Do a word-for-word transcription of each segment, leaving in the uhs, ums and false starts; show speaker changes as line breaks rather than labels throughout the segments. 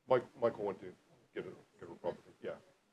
Mike, Michael went to get a, get a Republican, yeah.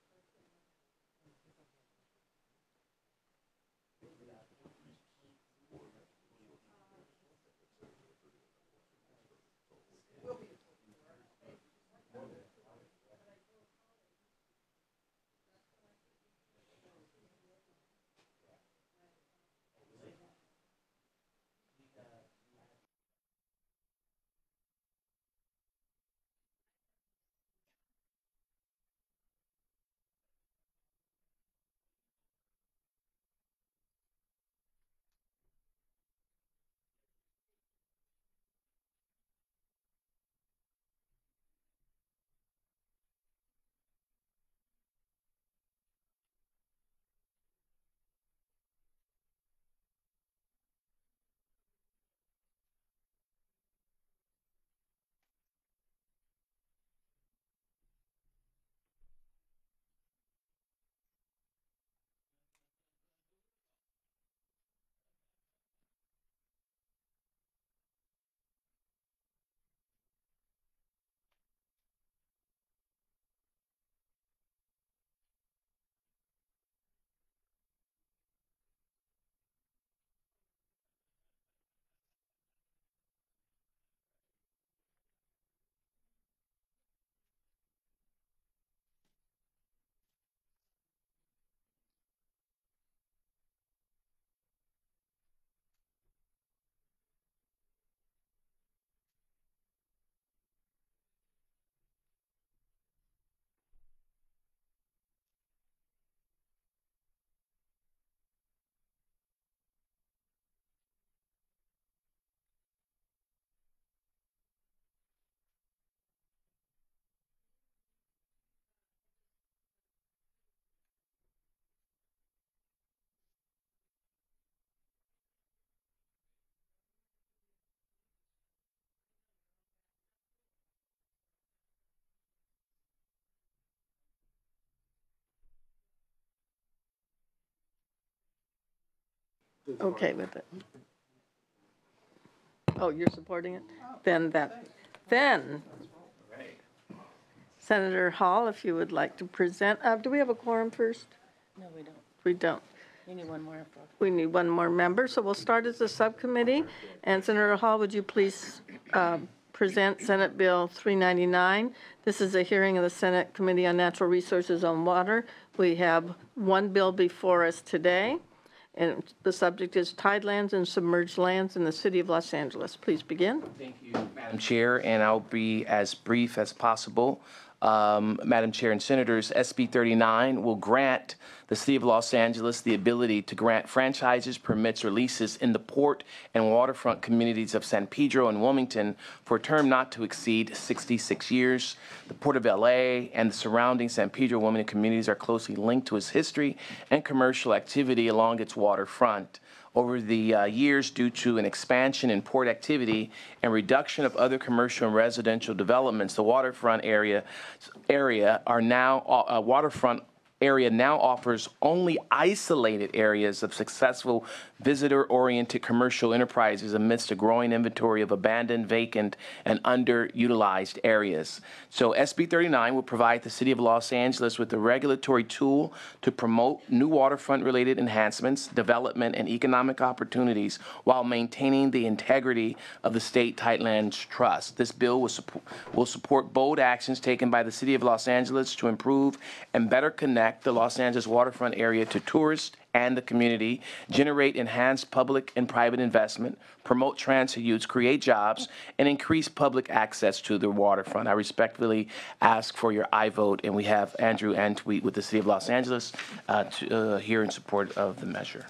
Okay with it. Oh, you're supporting it? Then that, then Senator Hall, if you would like to present, uh, do we have a quorum first?
No, we don't.
We don't.
We need one more after.
We need one more member, so we'll start as a subcommittee. And Senator Hall, would you please um, present Senate Bill three ninety-nine? This is a hearing of the Senate Committee on Natural Resources on Water. We have one bill before us today, and the subject is tidelands and submerged lands in the city of Los Angeles. Please begin.
Thank you, Madam Chair, and I'll be as brief as possible. Um, Madam Chair and Senators, S B thirty-nine will grant the City of Los Angeles the ability to grant franchises, permits, or leases in the port and waterfront communities of San Pedro and Wilmington for a term not to exceed sixty-six years. The Port of L A and the surrounding San Pedro Wilmington communities are closely linked to its history and commercial activity along its waterfront. Over the uh, years, due to an expansion in port activity and reduction of other commercial and residential developments, the waterfront area area are now uh, waterfront area now offers only isolated areas of successful visitor-oriented commercial enterprises amidst a growing inventory of abandoned, vacant, and underutilized areas. So S B thirty-nine will provide the City of Los Angeles with a regulatory tool to promote new waterfront-related enhancements, development, and economic opportunities while maintaining the integrity of the State Tidelands Trust. This bill will, support, will support bold actions taken by the City of Los Angeles to improve and better connect the Los Angeles waterfront area to tourists and the community, generate enhanced public and private investment, promote transit use, create jobs, and increase public access to the waterfront. I respectfully ask for your aye vote, and we have Andrew Antweet with the City of Los Angeles uh, to, uh, here in support of the measure.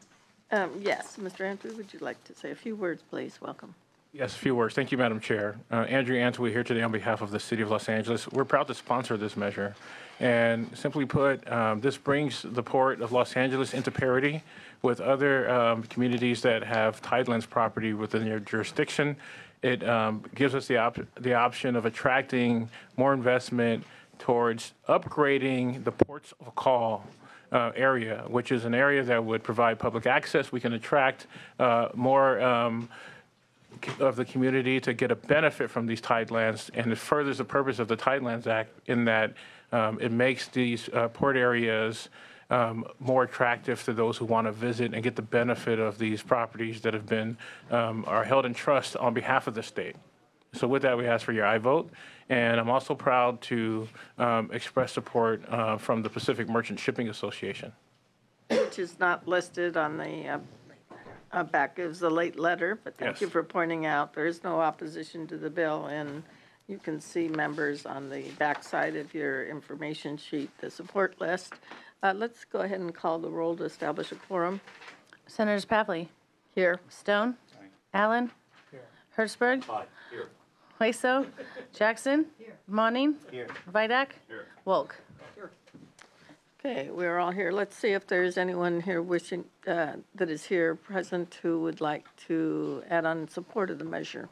Um, yes, Mister Andrew, would you like to say a few words, please? Welcome.
Yes, a few words. Thank you, Madam Chair. Uh, Andrew Antwi here today on behalf of the City of Los Angeles. We're proud to sponsor this measure. And simply put, um, this brings the Port of Los Angeles into parity with other um, communities that have tidelands property within their jurisdiction. It um, gives us the, op the option of attracting more investment towards upgrading the ports of call Uh, area, which is an area that would provide public access. We can attract uh, more um, of the community to get a benefit from these tidelands, and it furthers the purpose of the Tidelands Act in that um, it makes these uh, port areas um, more attractive to those who want to visit and get the benefit of these properties that have been um, are held in trust on behalf of the state. So with that, we ask for your aye vote. And I'm also proud to um, express support uh, from the Pacific Merchant Shipping Association.
Which is not listed on the uh, uh, back. It was a late letter, but thank
Yes.
you for pointing out there is no opposition to the bill. And you can see members on the backside of your information sheet, the support list. Uh, Let's go ahead and call the roll to establish a quorum.
Senators Pavley,
Here.
Stone, Allen, Hertzberg, Hueso, Jackson, Monning, Vidak, Wolk.
Okay, we're all here. Let's see if there's anyone here wishing, uh, that is here present who would like to add on in support of the measure.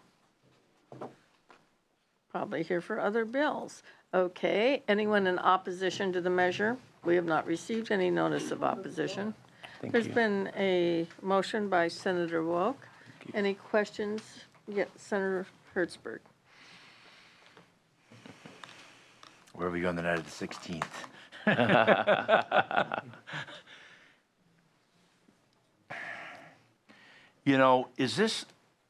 Probably here for other bills. Okay, anyone in opposition to the measure? We have not received any notice of opposition.
Thank
There's
you.
been a motion by Senator Wolk. Any questions? Yes, Senator Hertzberg.
Where are we on the night of the sixteenth? You know, is this,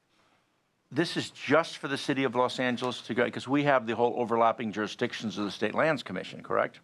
this is just for the city of Los Angeles to go, because we have the whole overlapping jurisdictions of the State Lands Commission, correct?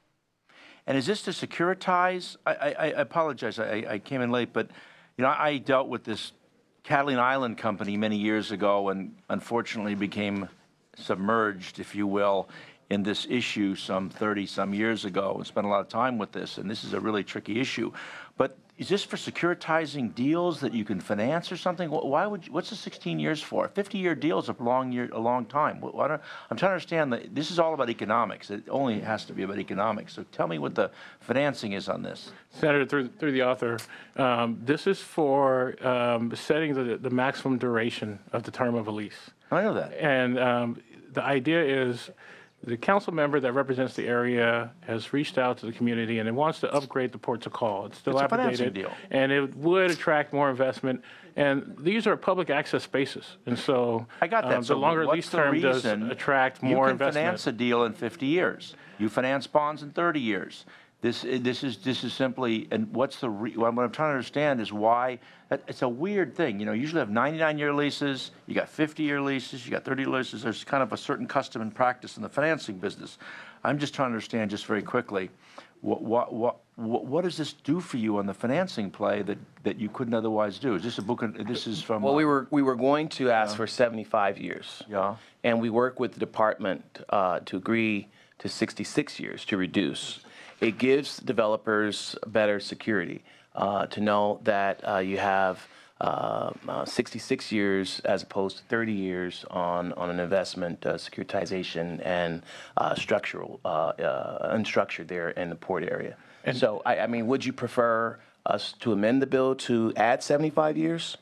And is this to securitize? I, I, I apologize, I, I came in late, but, you know, I dealt with this Catalina Island company many years ago and unfortunately became submerged, if you will, in this issue some thirty-some years ago and spent a lot of time with this, and this is a really tricky issue. But is this for securitizing deals that you can finance or something? Wh- Why would, you, what's the sixteen years for? fifty-year deal is a long, year, a long time. Wh- Why don't, I'm trying to understand that this is all about economics. It only has to be about economics. So tell me what the financing is on this.
Senator, through, through the author, um, this is for um, setting the, the maximum duration of the term of a lease.
I know that.
And um, the idea is the council member that represents the area has reached out to the community and it wants to upgrade the port to call. It's
It's a financing
dilapidated.
deal.
And it would attract more investment. And these are public access spaces. And so
I got that.
um,
So
the longer
what's
lease
the
term does
reason
attract more
You
investment.
can finance a deal in fifty years. You finance bonds in thirty years. This, this is, this is simply, and what's the, re- what I'm trying to understand is why, that- it's a weird thing. You know, you usually have ninety-nine year leases, you got fifty year leases, you got thirty leases. There's kind of a certain custom and practice in the financing business. I'm just trying to understand just very quickly, what, what, what, what what does this do for you on the financing play that, that you couldn't otherwise do? Is this a book, this is from?
Well, we were, we were going to ask for seventy-five years.
Yeah.
And we worked with the department uh, to agree to sixty-six years to reduce. It gives developers better security uh, to know that uh, you have uh, uh, sixty-six years as opposed to thirty years on, on an investment uh, securitization and uh, structural, uh, uh, unstructured there in the port area. And so, I, I mean, would you prefer us to amend the bill to add seventy-five years?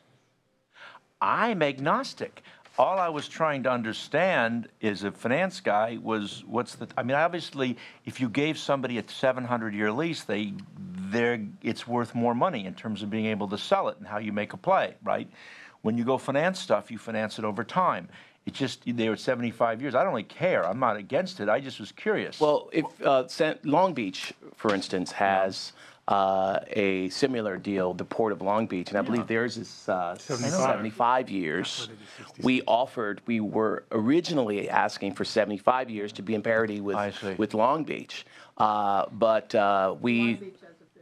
I'm agnostic. All I was trying to understand as a finance guy was what's the, I mean, obviously, if you gave somebody a seven hundred year lease, they, they're, it's worth more money in terms of being able to sell it and how you make a play, right? When you go finance stuff, you finance it over time. It just, they were seventy-five years. I don't really care. I'm not against it. I just was curious.
Well, if uh, San- Long Beach, for instance, has uh, a similar deal, the Port of Long Beach, and I believe theirs is uh, seventy-five years. We offered, we were originally asking for seventy-five years to be in parity
I
with
see.
with Long Beach, uh, but uh, we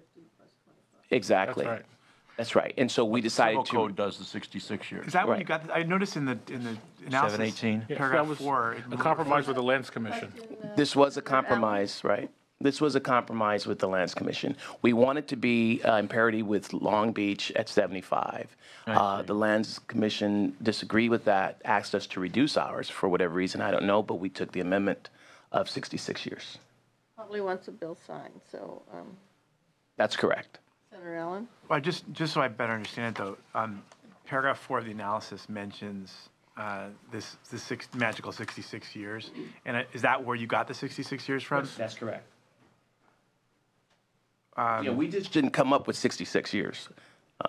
exactly.
That's right.
That's right. And so we
Civil
decided to.
code does the sixty-six years.
Is that what you
Right.
got? I noticed in the, in the analysis.
seven eighteen?
Yeah, so
Paragraph
that was
four, it
a compromise with the Lands Commission.
This was a compromise, right? This was a compromise with the Lands Commission. We wanted to be uh, in parity with Long Beach at seventy-five. Uh, the Lands Commission disagreed with that, asked us to reduce ours for whatever reason, I don't know, but we took the amendment of sixty-six years.
Probably wants a bill signed, so, um,
That's correct.
Senator Allen?
Well, just, just so I better understand it though, um, paragraph four of the analysis mentions, uh, this, this six, magical sixty-six years. And uh, is that where you got the sixty-six years from?
That's correct. Yeah, we just didn't come up with sixty-six years. Um,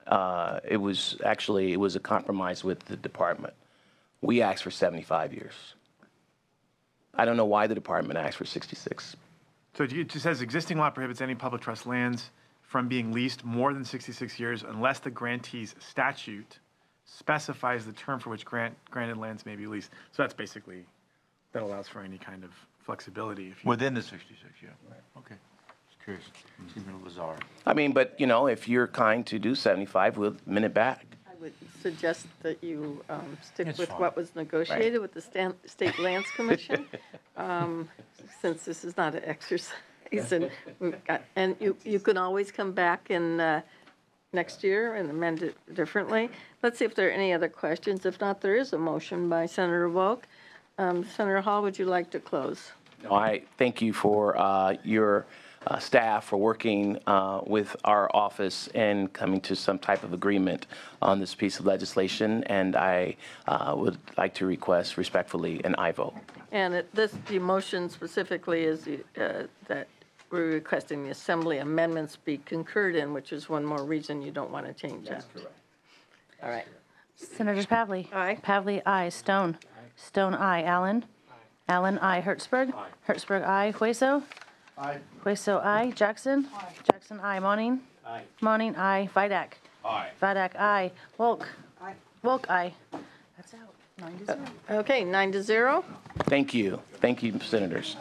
Uh, It was, actually, it was a compromise with the department. We asked for seventy-five years. I don't know why the department asked for sixty-six.
So it just says existing law prohibits any public trust lands from being leased more than sixty-six years unless the grantee's statute specifies the term for which grant, granted lands may be leased. So that's basically, that allows for any kind of flexibility. If you,
Within the sixty-six, yeah. Okay. Just curious. Seems a little bizarre.
I mean, but, you know, if you're kind to do seventy-five, we'll min it back.
I would suggest that you um, stick
It's
with
fine.
what was negotiated with the Stan- State Lands Commission, um, since this is not an exercise. And we've got, and you, you can always come back in uh, next year and amend it differently. Let's see if there are any other questions. If not, there is a motion by Senator Wilk. Um, Senator Hall, would you like to close?
No, I thank you for uh, your uh, staff for working uh, with our office and coming to some type of agreement on this piece of legislation, and I uh, would like to request respectfully an aye vote.
And it, this, the motion specifically is uh, that we're requesting the Assembly amendments be concurred in, which is one more reason you don't want to change that. All right.
Senators Pavley.
Aye.
Pavley, aye. Stone. Stone, aye. Allen. Allen, aye. Hertzberg. Hertzberg, aye. Hueso.
Aye.
Hueso, aye. Jackson. Jackson, aye. Monin.
Aye.
Monin, aye. Vidak.
Aye.
Vidak, aye. Wolk. Wolk, aye. That's out. Nine to zero.
Okay, nine to zero.
Thank you. Thank you, senators.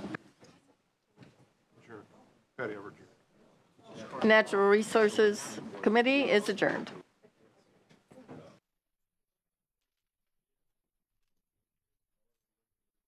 Patty, over to you.
Natural Resources Committee is adjourned.